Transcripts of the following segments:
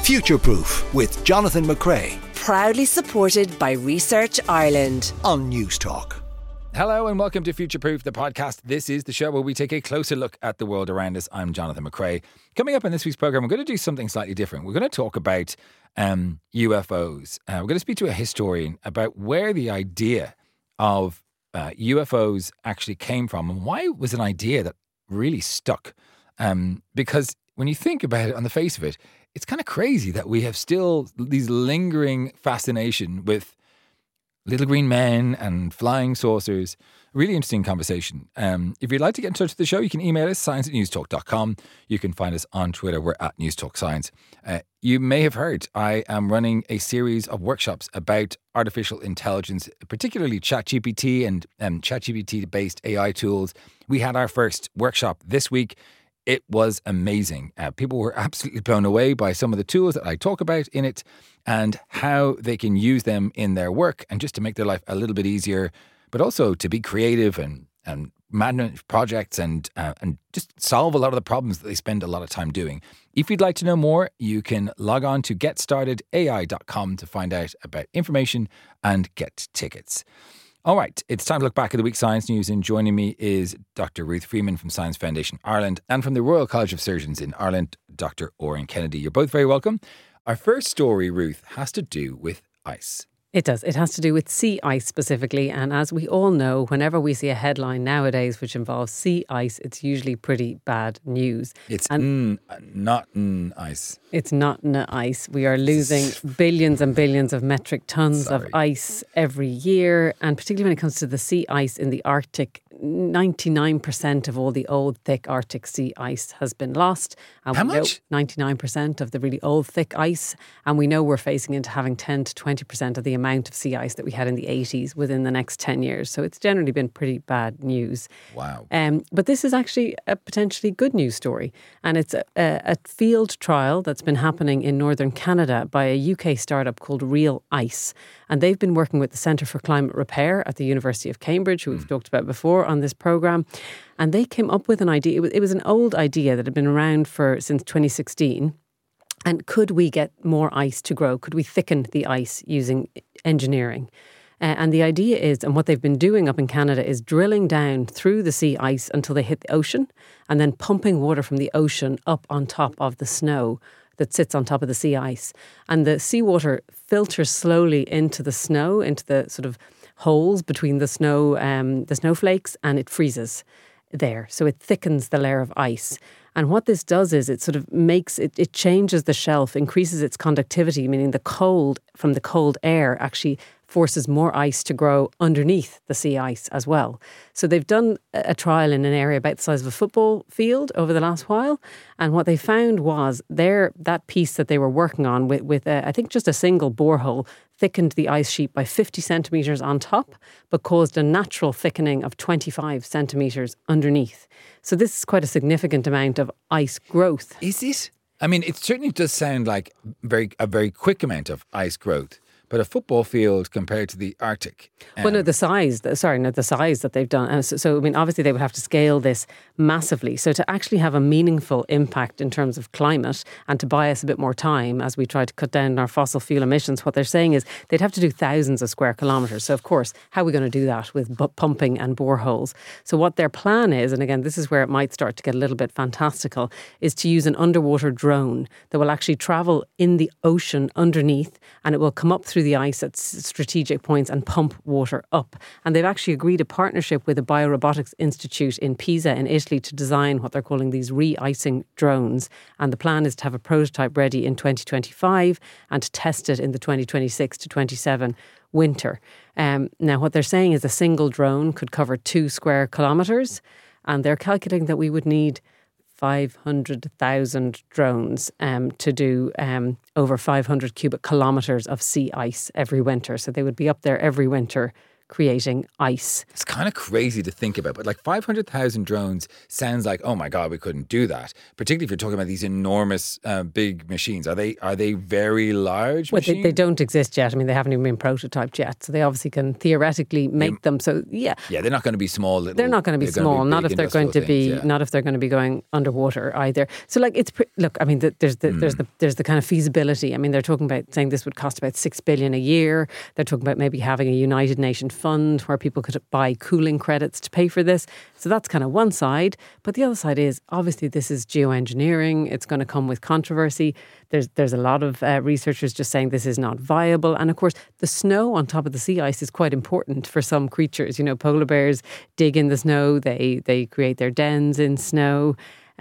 Future-Proof with Jonathan McCrea Proudly supported by Research Ireland on News Talk. Hello and welcome to Future-Proof, the podcast. This is the show where we take a closer look at the world around us. I'm Jonathan McCrea. Coming up in this week's programme, we're going to do something slightly different. We're going to talk about UFOs. We're going to speak to a historian about where the idea of UFOs actually came from and why it was an idea that really stuck. Because when you think about it on the face of it, it's kind of crazy that we have still these lingering fascination with little green men and flying saucers. Really interesting conversation. If you'd like to get in touch with the show, you can email us, science@newstalk.com. You can find us on Twitter. We're at NewsTalkScience. You may have heard I am running a series of workshops about artificial intelligence, particularly ChatGPT and ChatGPT-based AI tools. We had our first workshop this week. It was amazing. People were absolutely blown away by some of the tools that I talk about in it and how they can use them in their work and just to make their life a little bit easier, but also to be creative and manage projects and just solve a lot of the problems that they spend a lot of time doing. If you'd like to know more, you can log on to getstartedai.com to find out about information and get tickets. All right, it's time to look back at the week's science news, and joining me is Dr. Ruth Freeman from Science Foundation Ireland and from the Royal College of Surgeons in Ireland, Dr. Oren Kennedy. You're both very welcome. Our first story, Ruth, has to do with ice. It does. It has to do with sea ice specifically. And as we all know, whenever we see a headline nowadays which involves sea ice, it's usually pretty bad news. It's not ice. It's not ice. We are losing billions and billions of metric tons of ice every year. And particularly when it comes to the sea ice in the Arctic, 99% of all the old, thick Arctic sea ice has been lost. And How much? 99% of the really old, thick ice. And we know we're facing into having 10 to 20% of the amount of sea ice that we had in the 80s within the next 10 years. So it's generally been pretty bad news. Wow. But this is actually a potentially good news story. And it's a field trial that's been happening in northern Canada by a UK startup called Real Ice. And they've been working with the Centre for Climate Repair at the University of Cambridge, who we've talked about before on this programme. And they came up with an idea. It was an old idea that had been around since 2016. And could we get more ice to grow? Could we thicken the ice using engineering? And the idea is, and what they've been doing up in Canada is drilling down through the sea ice until they hit the ocean and then pumping water from the ocean up on top of the snow that sits on top of the sea ice. And the seawater filters slowly into the snow, into the sort of holes between the snowflakes, and it freezes there. So it thickens the layer of ice. And what this does is it sort of makes it changes the shelf, increases its conductivity, meaning the cold from the cold air actually forces more ice to grow underneath the sea ice as well. So they've done a trial in an area about the size of a football field over the last while. And what they found was that piece that they were working on with I think just a single borehole thickened the ice sheet by 50 centimetres on top, but caused a natural thickening of 25 centimetres underneath. So this is quite a significant amount of ice growth. Is it? I mean, it certainly does sound like a very quick amount of ice growth. But a football field compared to the Arctic. The size that they've done. So, I mean, obviously they would have to scale this massively. So to actually have a meaningful impact in terms of climate and to buy us a bit more time as we try to cut down our fossil fuel emissions, what they're saying is they'd have to do thousands of square kilometres. So, of course, how are we going to do that with pumping and boreholes? So what their plan is, and again, this is where it might start to get a little bit fantastical, is to use an underwater drone that will actually travel in the ocean underneath, and it will come up through the ice at strategic points and pump water up. And they've actually agreed a partnership with the Biorobotics Institute in Pisa in Italy to design what they're calling these re-icing drones. And the plan is to have a prototype ready in 2025 and to test it in the 2026 to 27 winter. Now, what they're saying is a single drone could cover 2 square kilometres, and they're calculating that we would need 500,000 drones to do over 500 cubic kilometres of sea ice every winter. So they would be up there every winter creating ice. It's kind of crazy to think about, but like 500,000 drones sounds like, oh my God, we couldn't do that. Particularly if you're talking about these enormous big machines. Are they very large machines? They don't exist yet. I mean, they haven't even been prototyped yet. So they obviously can theoretically make them. So yeah. Yeah, they're not going to be small. They're not going to be small. Not if they're going to be, not if they're going to be going underwater either. So like look, I mean, there's the kind of feasibility. I mean, they're talking about saying this would cost about $6 billion a year. They're talking about maybe having a United Nations fund where people could buy cooling credits to pay for this. So that's kind of one side. But the other side is obviously this is geoengineering. It's going to come with controversy. There's a lot of researchers just saying this is not viable. And of course, the snow on top of the sea ice is quite important for some creatures. You know, polar bears dig in the snow. They create their dens in snow.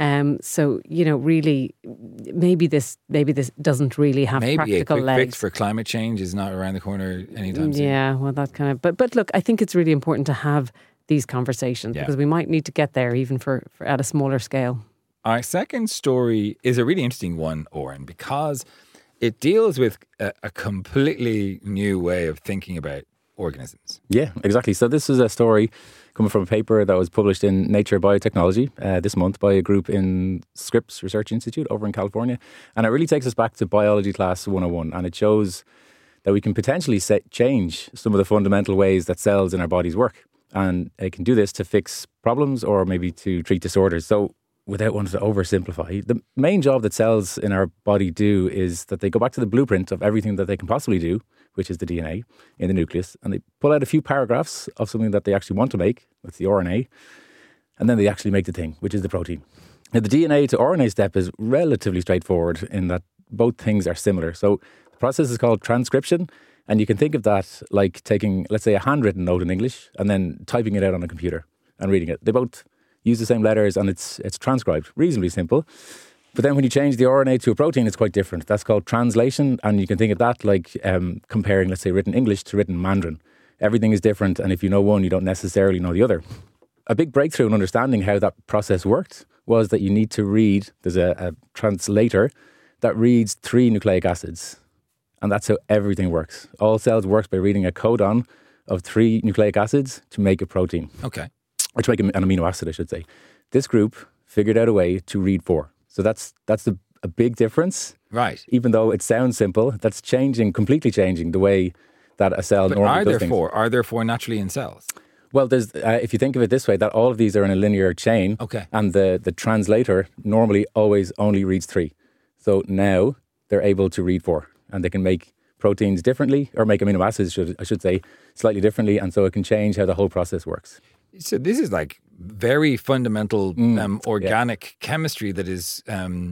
So, you know, really, maybe this doesn't really have practical legs. Maybe a quick fix for climate change is not around the corner anytime soon. Yeah, well, that kind of... But look, I think it's really important to have these conversations because we might need to get there even for at a smaller scale. Our second story is a really interesting one, Oren, because it deals with a completely new way of thinking about organisms. Yeah, exactly. So this is a story coming from a paper that was published in Nature Biotechnology this month by a group in Scripps Research Institute over in California. And it really takes us back to biology class 101. And it shows that we can potentially change some of the fundamental ways that cells in our bodies work. And it can do this to fix problems or maybe to treat disorders. So without wanting to oversimplify, the main job that cells in our body do is that they go back to the blueprint of everything that they can possibly do, which is the DNA in the nucleus, and they pull out a few paragraphs of something that they actually want to make, that's the RNA, and then they actually make the thing, which is the protein. Now, the DNA to RNA step is relatively straightforward in that both things are similar. So the process is called transcription, and you can think of that like taking, let's say, a handwritten note in English and then typing it out on a computer and reading it. They both use the same letters and it's transcribed. Reasonably simple. But then when you change the RNA to a protein, it's quite different. That's called translation. And you can think of that like comparing, let's say, written English to written Mandarin. Everything is different. And if you know one, you don't necessarily know the other. A big breakthrough in understanding how that process worked was that you need to read, there's a translator that reads 3 nucleic acids. And that's how everything works. All cells work by reading a codon of 3 nucleic acids to make a protein. Okay. Or to make an amino acid, I should say. This group figured out a way to read 4. So that's a big difference. Right. Even though it sounds simple, that's completely changing the way that a cell normally does things. Are there 4 naturally in cells? Well, there's if you think of it this way, that all of these are in a linear chain. Okay. And the translator normally always only reads 3. So now they're able to read 4. And they can make proteins differently, or make amino acids, I should say, slightly differently. And so it can change how the whole process works. So this is like very fundamental organic chemistry that is,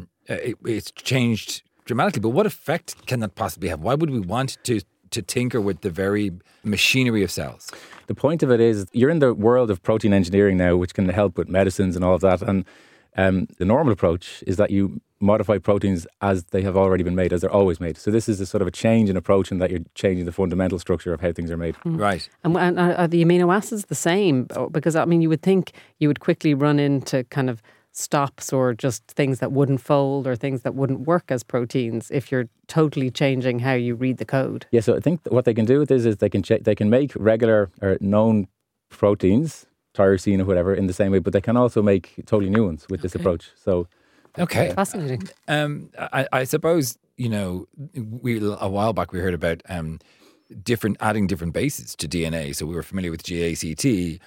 it's changed dramatically. But what effect can that possibly have? Why would we want to tinker with the very machinery of cells? The point of it is you're in the world of protein engineering now, which can help with medicines and all of that. And the normal approach is that you modify proteins as they have already been made, as they're always made. So this is a sort of a change in approach in that you're changing the fundamental structure of how things are made. Right. And are the amino acids the same? Because, I mean, you would think you would quickly run into kind of stops or just things that wouldn't fold or things that wouldn't work as proteins if you're totally changing how you read the code. Yeah, so I think what they can do with this is they can make regular or known proteins, tyrosine or whatever, in the same way, but they can also make totally new ones with this approach. So, okay, fascinating. I suppose, you know, a while back we heard about adding different bases to DNA. So we were familiar with GACT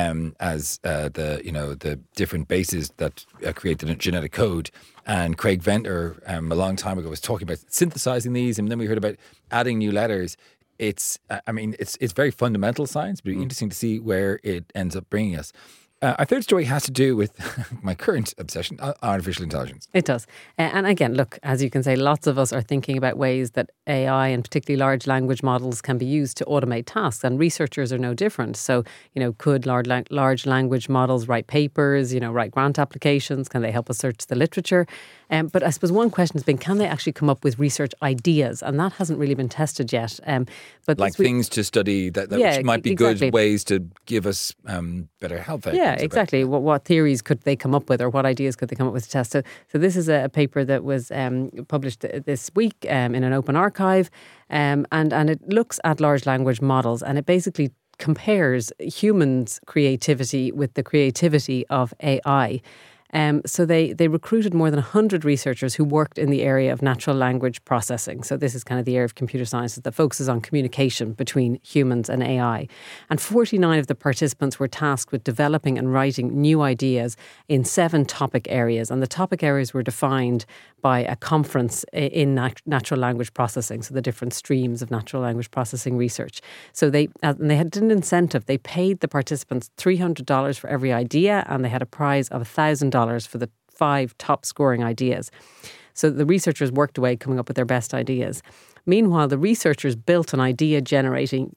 as the different bases that create the genetic code. And Craig Venter a long time ago was talking about synthesizing these, and then we heard about adding new letters. It's very fundamental science, but it'd be interesting to see where it ends up bringing us. Our third story has to do with my current obsession, artificial intelligence. It does. And again, look, as you can say, lots of us are thinking about ways that AI and particularly large language models can be used to automate tasks, and researchers are no different. So, you know, could large language models write papers, you know, write grant applications? Can they help us search the literature? But I suppose one question has been, can they actually come up with research ideas? And that hasn't really been tested yet. But like things to study that might be good ways to give us better health outcomes. Yeah, exactly. What theories could they come up with, or what ideas could they come up with to test? So this is a paper that was published this week in an open archive, and it looks at large language models, and it basically compares humans' creativity with the creativity of AI. So they recruited more than 100 researchers who worked in the area of natural language processing. So this is kind of the area of computer sciences that focuses on communication between humans and AI. And 49 of the participants were tasked with developing and writing new ideas in 7 topic areas. And the topic areas were defined by a conference in natural language processing, so the different streams of natural language processing research. So they had an incentive. They paid the participants $300 for every idea, and they had a prize of $1,000 for the 5 top scoring ideas. So the researchers worked away coming up with their best ideas. Meanwhile, the researchers built an idea generator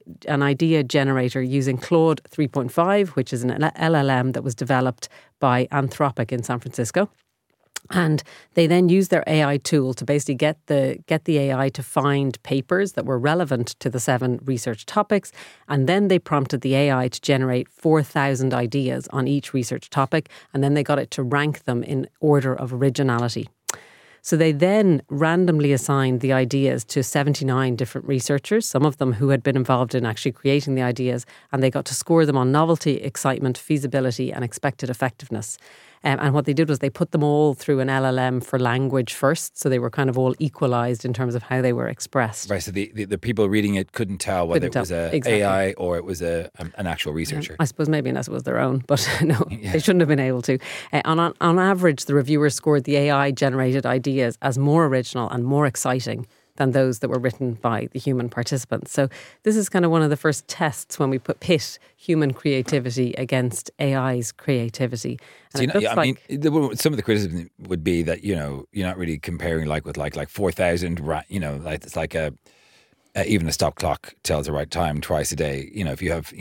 using Claude 3.5, which is an LLM that was developed by Anthropic in San Francisco. And they then used their AI tool to basically get the AI to find papers that were relevant to the 7 research topics. And then they prompted the AI to generate 4,000 ideas on each research topic. And then they got it to rank them in order of originality. So they then randomly assigned the ideas to 79 different researchers, some of them who had been involved in actually creating the ideas, and they got to score them on novelty, excitement, feasibility, and expected effectiveness. And what they did was they put them all through an LLM for language first, so they were kind of all equalised in terms of how they were expressed. Right, so the people reading it couldn't tell whether it was an AI or it was an actual researcher. I suppose maybe unless it was their own, but no, they shouldn't have been able to. On average, the reviewers scored the AI-generated ideas as more original and more exciting than those that were written by the human participants. So this is kind of one of the first tests when we pit human creativity against AI's creativity. And so, some of the criticism would be that, you're not really comparing with 4,000, it's like even a stop clock tells the right time twice a day. If you have,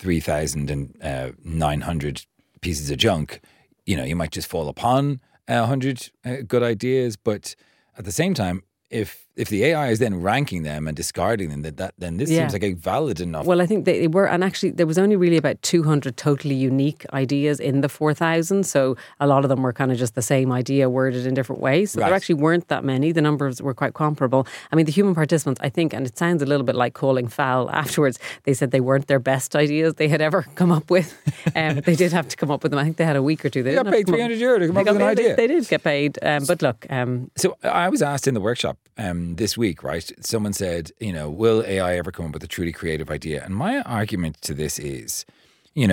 3,900 pieces of junk, you might just fall upon 100 good ideas. But at the same time, if the AI is then ranking them and discarding them, then this seems like a valid enough. Well, I think they were, and actually there was only really about 200 totally unique ideas in the 4,000. So a lot of them were kind of just the same idea worded in different ways. So there actually weren't that many. The numbers were quite comparable. I mean, the human participants, I think, and it sounds a little bit like calling foul afterwards, they said they weren't their best ideas they had ever come up with. They did have to come up with them. I think they had a week or two. They got paid €300 to come up with an idea. They did get paid. But look. So I was asked in the workshop this week, right? Someone said, will AI ever come up with a truly creative idea? And my argument to this is, we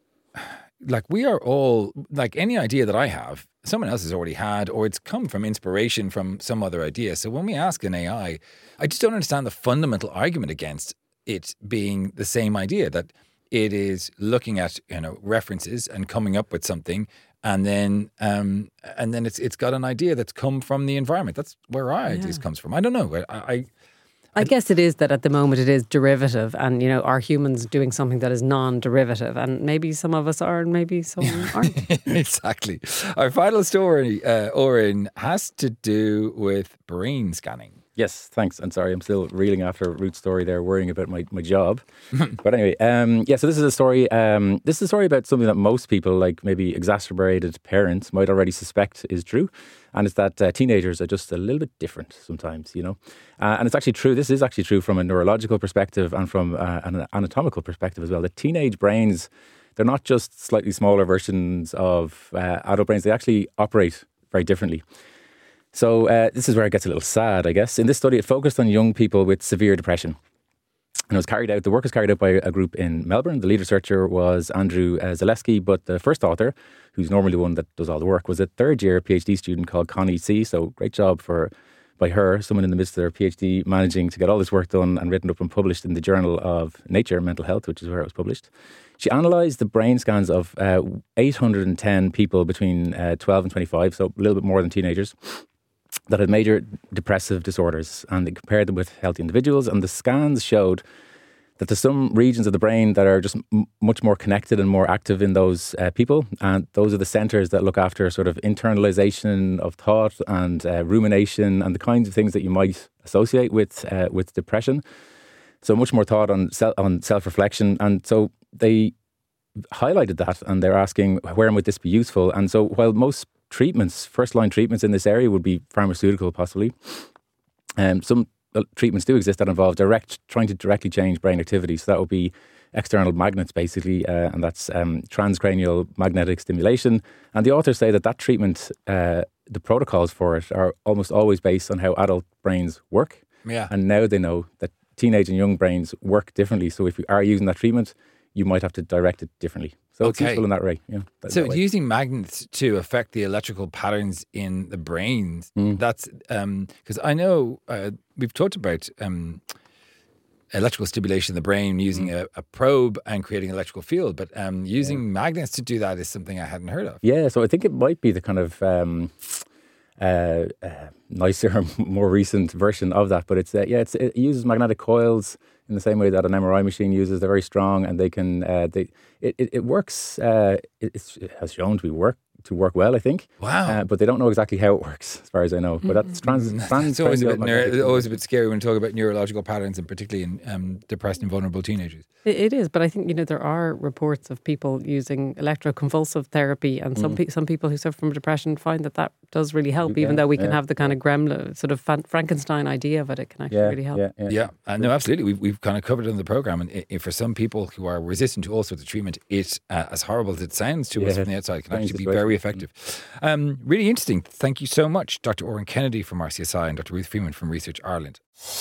are all, any idea that I have, someone else has already had, or it's come from inspiration from some other idea. So when we ask an AI, I just don't understand the fundamental argument against it being the same idea, that it is looking at, references and coming up with something. And then it's got an idea that's come from the environment. That's where our ideas comes from. I don't know. I guess it is that at the moment it is derivative, and are humans doing something that is non-derivative, and maybe some of us are, and maybe some aren't. Exactly. Our final story, Oren, has to do with brain scanning. Yes, thanks. And sorry, I'm still reeling after Ruth's story there, worrying about my job. But anyway, so this is a story. This is a story about something that most people, like maybe exacerbated parents, might already suspect is true. And it's that teenagers are just a little bit different sometimes, And it's actually true. This is actually true from a neurological perspective and from an anatomical perspective as well. The teenage brains, they're not just slightly smaller versions of adult brains. They actually operate very differently. So this is where it gets a little sad, I guess. In this study, it focused on young people with severe depression. And the work was carried out by a group in Melbourne. The lead researcher was Andrew Zaleski, but the first author, who's normally the one that does all the work, was a third-year PhD student called Connie C. So great job by her, someone in the midst of their PhD, managing to get all this work done and written up and published in the Journal of Nature Mental Health, which is where it was published. She analysed the brain scans of 810 people between 12 and 25, so a little bit more than teenagers, that had major depressive disorders, and they compared them with healthy individuals, and the scans showed that there's some regions of the brain that are just much more connected and more active in those people, and those are the centres that look after sort of internalization of thought and rumination and the kinds of things that you might associate with depression. So much more thought on self-reflection, and so they highlighted that, and they're asking where might this be useful. And so while most treatments, first-line treatments in this area would be pharmaceutical possibly, some treatments do exist that involve trying to directly change brain activity. So that would be external magnets, basically, and that's transcranial magnetic stimulation. And the authors say that treatment, the protocols for it are almost always based on how adult brains work. Yeah. And now they know that teenage and young brains work differently. So if you are using that treatment, you might have to direct it differently. So it's useful in that way. Yeah, so using magnets to affect the electrical patterns in the brains, that's because I know we've talked about electrical stimulation in the brain using a probe and creating an electrical field, but using magnets to do that is something I hadn't heard of. Yeah, so I think it might be the kind of nicer, more recent version of that. But it uses magnetic coils in the same way that an MRI machine uses. They're very strong, and they can it works. It has shown to work well, I think. Wow! But they don't know exactly how it works, as far as I know. But that's it's always a bit scary when we talk about neurological patterns, and particularly in depressed and vulnerable teenagers. It is, but I think there are reports of people using electroconvulsive therapy, and some people who suffer from depression find that does really help. Even though we can have the kind of gremlin, sort of Frankenstein idea of it can actually really help. Yeah. No, absolutely. We've kind of covered it in the program, and for some people who are resistant to all sorts of treatment, it as horrible as it sounds to us from the outside, can actually be very effective. Really interesting. Thank you so much, Dr. Oren Kennedy from RCSI and Dr. Ruth Freeman from Research Ireland.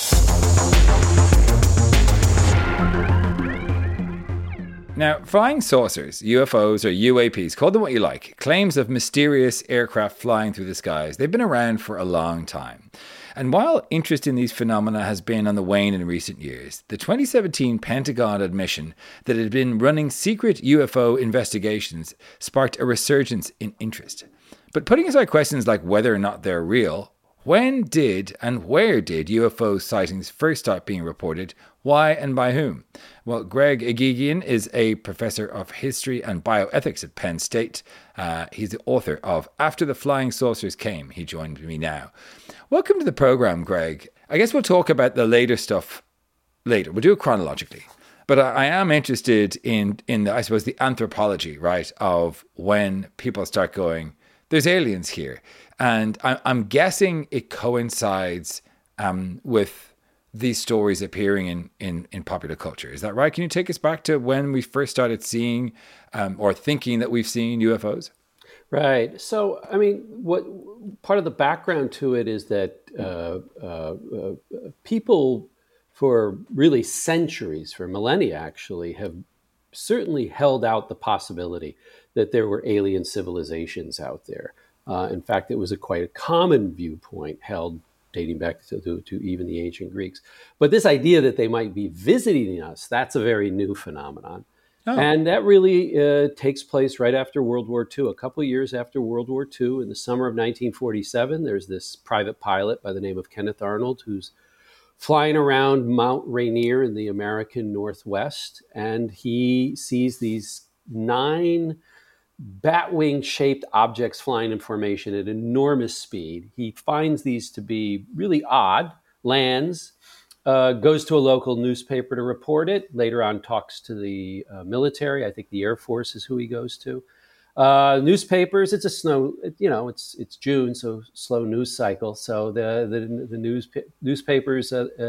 Now, flying saucers, UFOs or UAPs, call them what you like, claims of mysterious aircraft flying through the skies, they've been around for a long time. And while interest in these phenomena has been on the wane in recent years, the 2017 Pentagon admission that it had been running secret UFO investigations sparked a resurgence in interest. But putting aside questions like whether or not they're real, when did and where did UFO sightings first start being reported? Why and by whom? Well, Greg Agigian is a professor of history and bioethics at Penn State. He's the author of After the Flying Saucers Came. He joined me now. Welcome to the program, Greg. I guess we'll talk about the later stuff later. We'll do it chronologically. But I am interested in I suppose, the anthropology, right, of when people start going, there's aliens here. And I'm guessing it coincides with these stories appearing in popular culture. Is that right? Can you take us back to when we first started seeing or thinking that we've seen UFOs? Right. So, I mean, what part of the background to it is that people for really centuries, for millennia actually, have certainly held out the possibility that there were alien civilizations out there. In fact, it was quite a common viewpoint held dating back to even the ancient Greeks. But this idea that they might be visiting us, that's a very new phenomenon. Oh. And that really takes place right after World War II. A couple of years after World War II, in the summer of 1947, there's this private pilot by the name of Kenneth Arnold who's flying around Mount Rainier in the American Northwest, and he sees these 9 batwing-shaped objects flying in formation at enormous speed. He finds these to be really odd, lands, goes to a local newspaper to report it, later on talks to the military. I think the Air Force is who he goes to. Newspapers, it's it's June, so slow news cycle. So the newspapers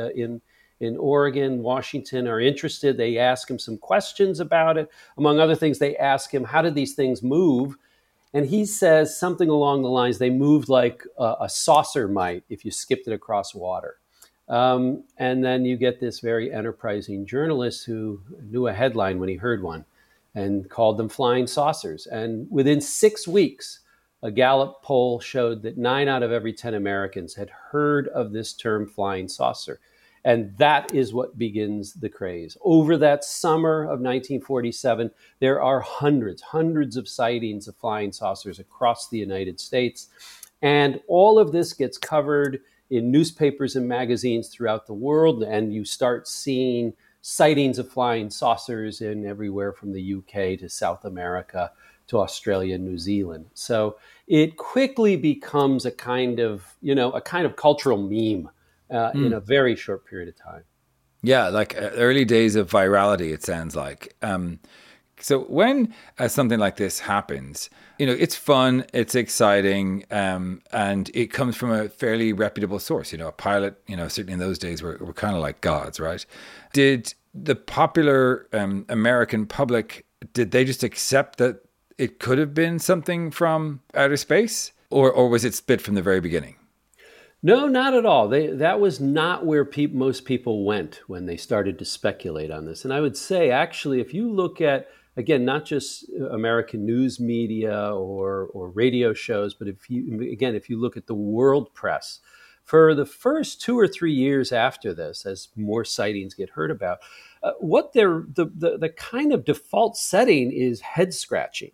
in Oregon, Washington are interested. They ask him some questions about it. Among other things, they ask him, how did these things move? And he says something along the lines, they moved like a saucer might if you skipped it across water. And then you get this very enterprising journalist who knew a headline when he heard one and called them flying saucers. And within 6 weeks, a Gallup poll showed that 9 out of every 10 Americans had heard of this term flying saucer. And that is what begins the craze. Over that summer of 1947, there are hundreds of sightings of flying saucers across the United States. And all of this gets covered in newspapers and magazines throughout the world. And you start seeing sightings of flying saucers in everywhere from the UK to South America to Australia and New Zealand. So it quickly becomes a kind of cultural meme. In a very short period of time. Yeah, like early days of virality, it sounds like. So when something like this happens, it's fun, it's exciting, and it comes from a fairly reputable source. A pilot, certainly in those days were kind of like gods, right? Did the popular American public, did they just accept that it could have been something from outer space? Or was it split from the very beginning? No, not at all. That was not where most people went when they started to speculate on this. And I would say, actually, if you look at, again, not just American news media or radio shows, but if you look at the world press, for the first 2 or 3 years after this, as more sightings get heard about, what the kind of default setting is head scratching.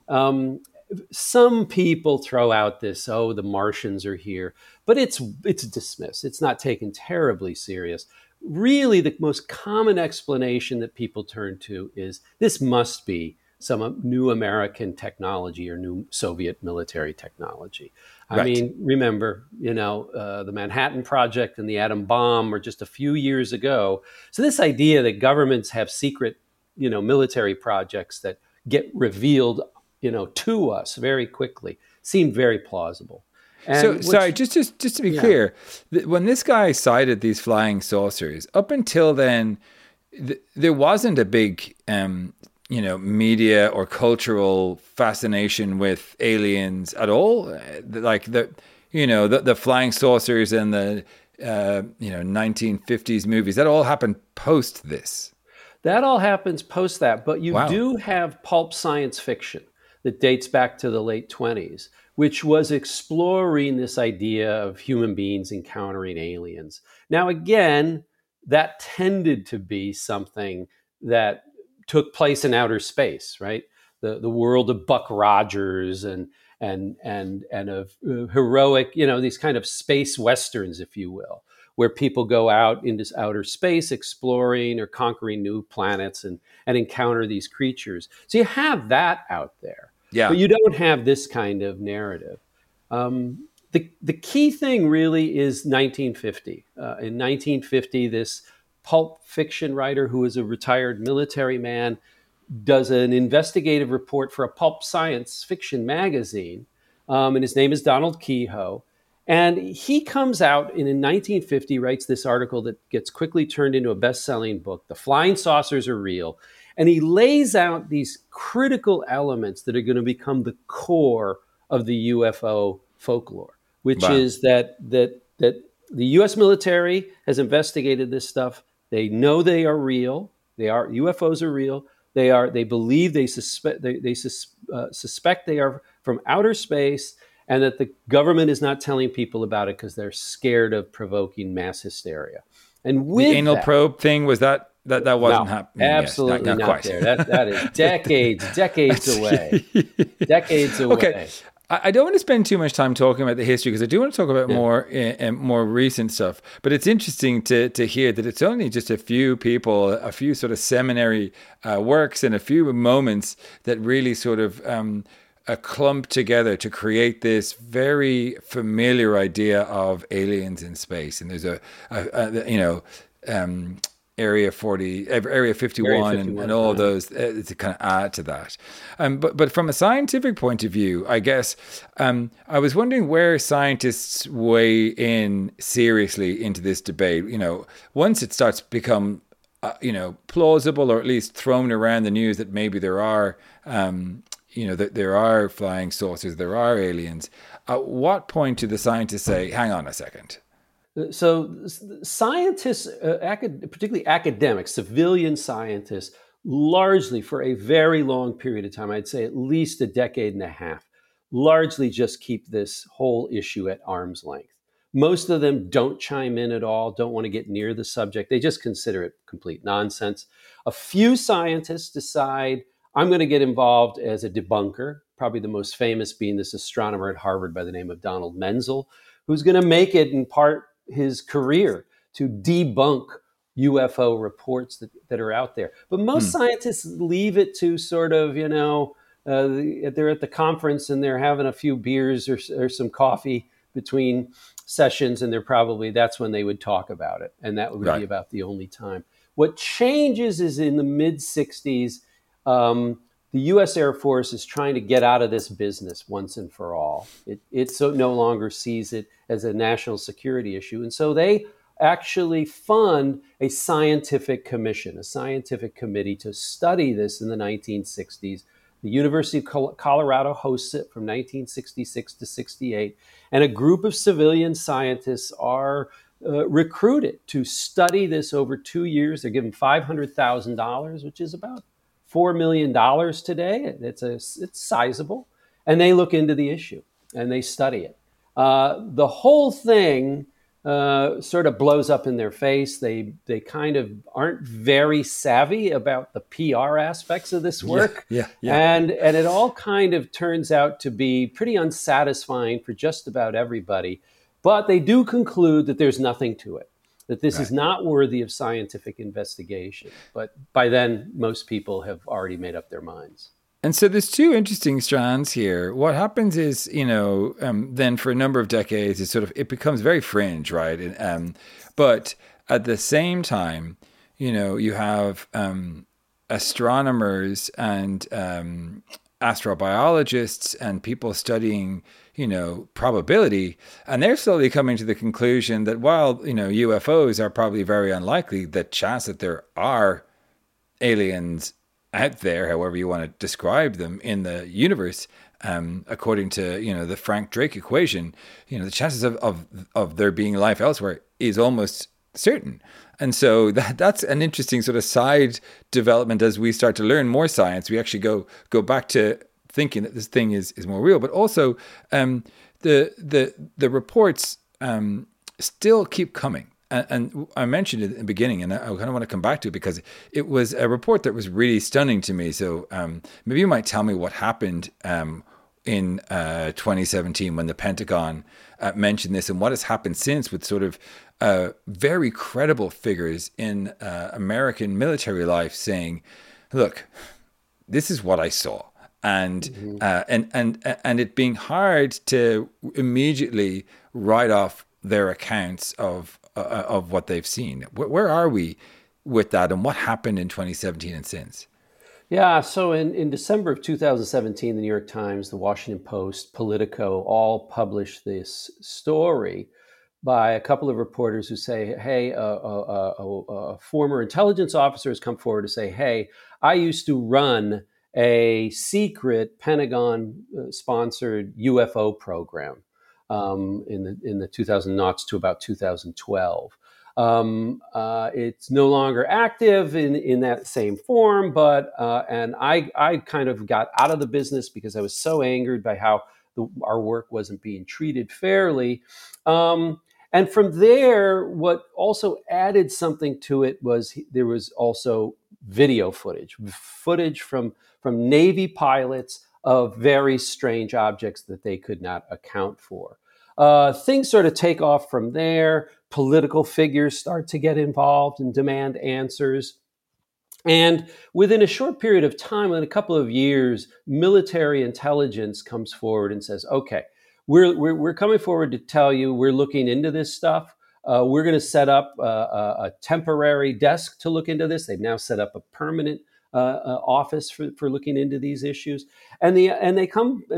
Some people throw out this, oh, the Martians are here, but it's dismissed. It's not taken terribly serious. Really, the most common explanation that people turn to is this must be some new American technology or new Soviet military technology. I mean, remember, the Manhattan Project and the atom bomb were just a few years ago. So this idea that governments have secret, military projects that get revealed to us very quickly seemed very plausible. And sorry, just to be clear, when this guy cited these flying saucers, up until then, there wasn't a big, media or cultural fascination with aliens at all. Like the flying saucers and the 1950s movies, that all happened post this. That all happens post that, but you do have pulp science fiction that dates back to the late 20s, which was exploring this idea of human beings encountering aliens. Now, again, that tended to be something that took place in outer space, right? The world of Buck Rogers and of heroic, these kind of space westerns, if you will, where people go out into outer space exploring or conquering new planets and encounter these creatures. So you have that out there. Yeah. But you don't have this kind of narrative. The key thing really is 1950. In 1950, this pulp fiction writer who is a retired military man does an investigative report for a pulp science fiction magazine, and his name is Donald Keyhoe. And he comes out and in 1950 writes this article that gets quickly turned into a best-selling book, The Flying Saucers Are Real. And he lays out these critical elements that are going to become the core of the UFO folklore, which is that the U.S. military has investigated this stuff. They know they are real. UFOs are real. They believe they suspect they are from outer space, and that the government is not telling people about it because they're scared of provoking mass hysteria. And with the anal probe thing, was that wasn't happening? Absolutely not not quite there. That is decades away. Decades away. Okay. I don't want to spend too much time talking about the history because I do want to talk about more recent stuff. But it's interesting to hear that it's only just a few people, a few sort of seminary works and a few moments that really sort of clump together to create this very familiar idea of aliens in space. And there's Area 51 and all of those to kind of add to that. But from a scientific point of view, I guess, I was wondering where scientists weigh in seriously into this debate. Once it starts to become, plausible or at least thrown around the news that maybe there are, that there are flying saucers, there are aliens. At what point do the scientists say, hang on a second? So scientists, particularly academics, civilian scientists, largely for a very long period of time, I'd say at least a decade and a half, largely just keep this whole issue at arm's length. Most of them don't chime in at all, don't want to get near the subject. They just consider it complete nonsense. A few scientists decide, I'm going to get involved as a debunker, probably the most famous being this astronomer at Harvard by the name of Donald Menzel, who's going to make it in part his career to debunk UFO reports that are out there. But most scientists leave it to sort of, they're at the conference and they're having a few beers or some coffee between sessions, and that's when they would talk about it. And that would be about the only time. What changes is in the mid-60s, the U.S. Air Force is trying to get out of this business once and for all. It so no longer sees it as a national security issue. And so they actually fund a scientific commission, a scientific committee to study this in the 1960s. The University of Colorado hosts it from 1966 to 68. And a group of civilian scientists are recruited to study this over 2 years. They're given $500,000, which is about $4 million today. It's sizable. And they look into the issue and they study it. The whole thing sort of blows up in their face. They kind of aren't very savvy about the PR aspects of this work. Yeah. And it all kind of turns out to be pretty unsatisfying for just about everybody. But they do conclude that there's nothing to it, that this is not worthy of scientific investigation. But by then, most people have already made up their minds. And so there's two interesting strands here. What happens is, then for a number of decades, it becomes very fringe, right? But at the same time, you have astronomers and astrobiologists and people studying, probability, and they're slowly coming to the conclusion that while, UFOs are probably very unlikely, the chance that there are aliens out there, however you want to describe them in the universe, according to the Frank Drake equation, the chances of there being life elsewhere is almost certain. And so that's an interesting sort of side development as we start to learn more science. We actually go back to thinking that this thing is more real, but also the reports still keep coming. And I mentioned it in the beginning, and I kind of want to come back to it because it was a report that was really stunning to me. So maybe you might tell me what happened in 2017 when the Pentagon mentioned this, and what has happened since with sort of very credible figures in American military life saying, "Look, this is what I saw," and it being hard to immediately write off their accounts of what they've seen. Where are we with that, and what happened in 2017 and since? Yeah, so in December of 2017, the New York Times, the Washington Post, Politico all published this story by a couple of reporters who say, hey, a former intelligence officer has come forward to say, hey, I used to run a secret Pentagon-sponsored UFO program in the 2000s to about 2012. It's no longer active in that same form, but and I kind of got out of the business because I was so angered by how our work wasn't being treated fairly. And from there, what also added something to it was there was also video footage from Navy pilots of very strange objects that they could not account for. Things sort of take off from there. Political figures start to get involved and demand answers. And within a short period of time, in a couple of years, military intelligence comes forward and says, okay, we're coming forward to tell you we're looking into this stuff. We're going to set up a temporary desk to look into this. They've now set up a permanent office for looking into these issues. And by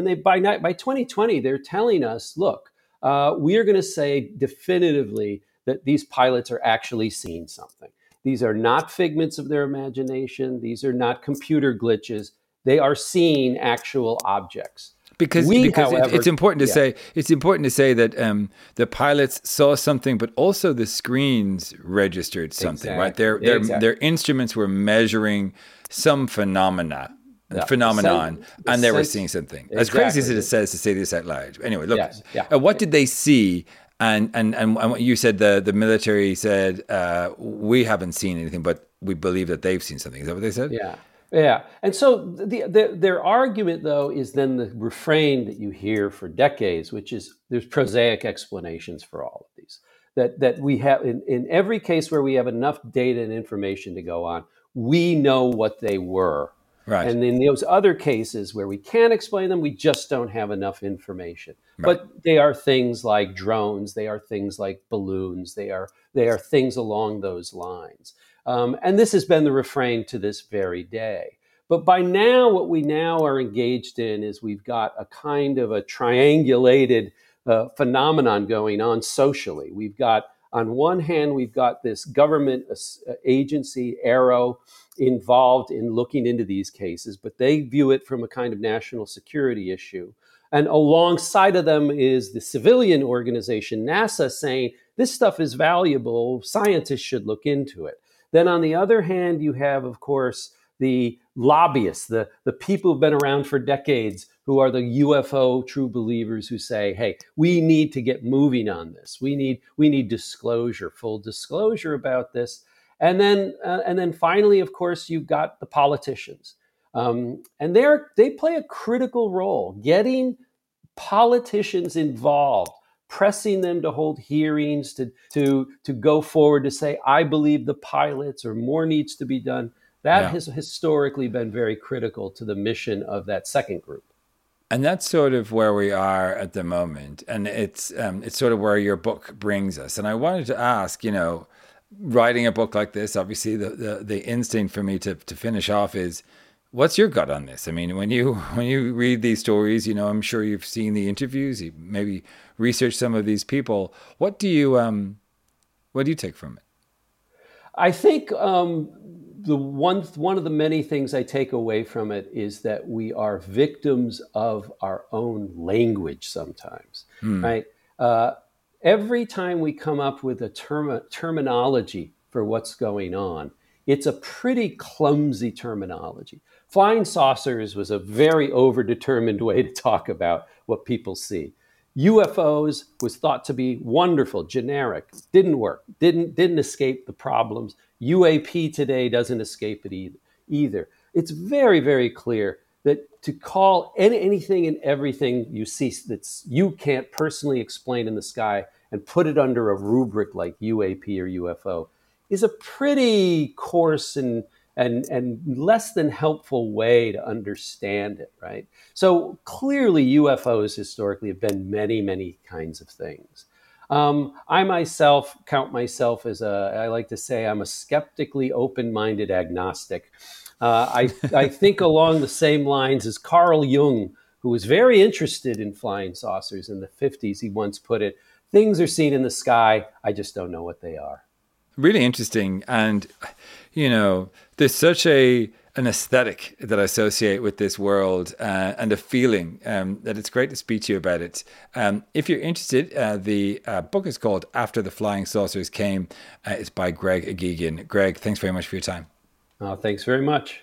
2020, they're telling us, look, we are going to say definitively that these pilots are actually seeing something. These are not figments of their imagination. These are not computer glitches. They are seeing actual objects. Because however, it's important to say that the pilots saw something, but also the screens registered something, right? Their instruments were measuring some phenomenon, and they were seeing something. Exactly. As crazy as it says to say this out loud. Anyway, look, what did they see? And what you said, the military said, we haven't seen anything, but we believe that they've seen something. Is that what they said? Yeah. And so their argument, though, is then the refrain that you hear for decades, which is there's prosaic explanations for all of these. That we have, in every case where we have enough data and information to go on, we know what they were. Right. And in those other cases where we can't explain them, we just don't have enough information. Right. But they are things like drones. They are things like balloons. They are things along those lines. And this has been the refrain to this very day. But by now, what we now are engaged in is we've got a kind of a triangulated phenomenon going on socially. We've got, on one hand, we've got this government agency, AARO, involved in looking into these cases, but they view it from a kind of national security issue. And alongside of them is the civilian organization, NASA, saying this stuff is valuable, scientists should look into it. Then on the other hand, you have, of course, the lobbyists, the people who've been around for decades, who are the UFO true believers who say, hey, we need to get moving on this. We need disclosure, full disclosure about this. And then finally, of course, you've got the politicians. And they play a critical role, getting politicians involved, pressing them to hold hearings, to go forward to say, I believe the pilots, or more needs to be done. That has historically been very critical to the mission of that second group. And that's sort of where we are at the moment. And it's sort of where your book brings us. And I wanted to ask, writing a book like this, obviously the instinct for me to finish off is, what's your gut on this? I mean, when you read these stories, I'm sure you've seen the interviews, you maybe researched some of these people. What do you take from it? I think one of the many things I take away from it is that we are victims of our own language sometimes, right? Every time we come up with a terminology for what's going on, it's a pretty clumsy terminology. Flying saucers was a very overdetermined way to talk about what people see. UFOs was thought to be wonderful, generic, didn't work, didn't escape the problems. UAP today doesn't escape it either. It's very, very clear that to call anything and everything you see that you can't personally explain in the sky and put it under a rubric like UAP or UFO is a pretty coarse and less than helpful way to understand it, right? So clearly UFOs historically have been many, many kinds of things. I myself count myself as I like to say, I'm a skeptically open-minded agnostic. I think along the same lines as Carl Jung, who was very interested in flying saucers in the 50s. He once put it, things are seen in the sky, I just don't know what they are. Really interesting. And, there's such an aesthetic that I associate with this world and a feeling that it's great to speak to you about it. If you're interested, the book is called After the Flying Saucers Came. It's by Greg Aghigian. Greg, thanks very much for your time. Thanks very much.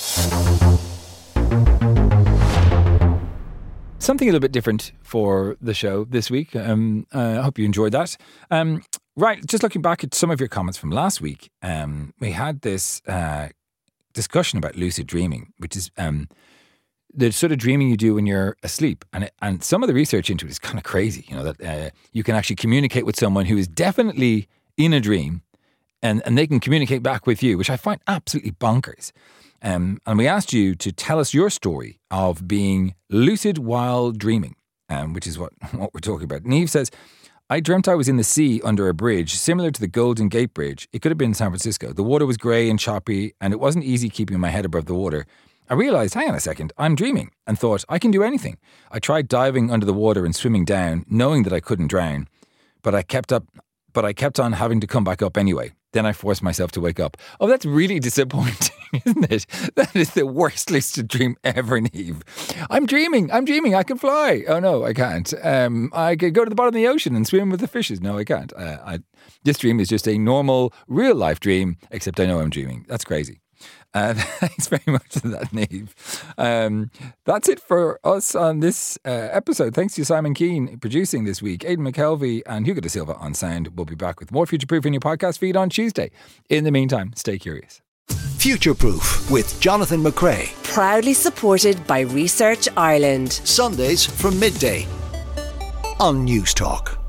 Something a little bit different for the show this week. I hope you enjoyed that. Right, just looking back at some of your comments from last week, we had this discussion about lucid dreaming, which is the sort of dreaming you do when you're asleep. And some of the research into it is kind of crazy, that you can actually communicate with someone who is definitely in a dream and they can communicate back with you, which I find absolutely bonkers. And we asked you to tell us your story of being lucid while dreaming, which is what we're talking about. Neve says, I dreamt I was in the sea under a bridge, similar to the Golden Gate Bridge. It could have been San Francisco. The water was grey and choppy, and it wasn't easy keeping my head above the water. I realised, hang on a second, I'm dreaming, and thought, I can do anything. I tried diving under the water and swimming down, knowing that I couldn't drown, but I kept on having to come back up anyway. Then I forced myself to wake up. Oh, that's really disappointing, isn't it? That is the worst lucid dream ever, Neve. I'm dreaming, I can fly. Oh no, I can't. I could go to the bottom of the ocean and swim with the fishes. No, I can't. This dream is just a normal, real life dream, except I know I'm dreaming. That's crazy. Thanks very much for that, Neve. That's it for us on this episode. Thanks to Simon Keane producing this week, Aidan McKelvey and Hugo da Silva on sound. We'll be back with more Future Proof in your podcast feed on Tuesday. In the meantime, stay curious. Future Proof with Jonathan McCrea. Proudly supported by Research Ireland. Sundays from midday on News Talk.